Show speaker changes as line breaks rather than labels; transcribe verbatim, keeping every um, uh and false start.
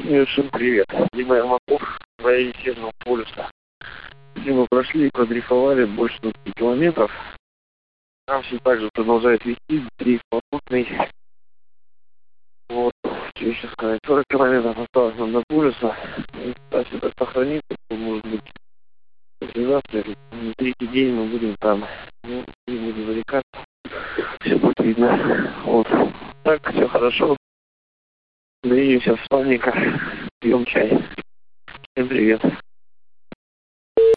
Всем привет. Дима Ермаков, в районе Северного полюса. Где мы прошли и продрейфовали больше двадцати километров. Нам все так же продолжает вести дрейф попутный. Вот, что еще сказать, сорок километров осталось нам до полюса. Если это сохранится, то может быть послезавтра или на третий день мы будем там. Ну, не будем зарекаться. Все будет видно. Вот. Так, все хорошо. Двигаемся в Славника. Пьем чай. Всем привет.